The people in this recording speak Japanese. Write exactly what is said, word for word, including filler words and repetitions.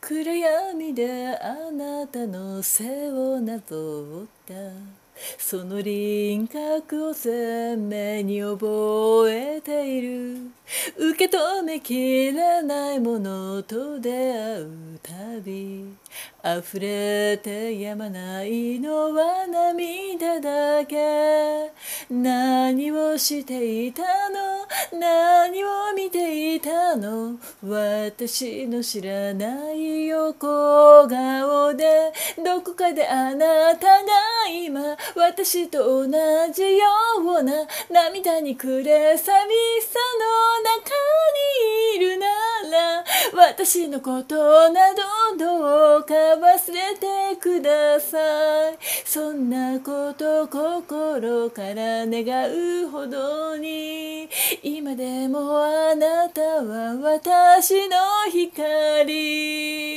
暗闇であなたの背をなぞったその輪郭を鮮明に覚えている受け止めきれないものと出会うたび溢れてやまないのは涙だけ何をしていたの何を見ていたの私の知らない横顔でどこかであなたが今私と同じような涙に暮れ寂しさの中にいるなら私のことなどどうか忘れてくださいそんなこと心から願うほどに今でもあなたは私の光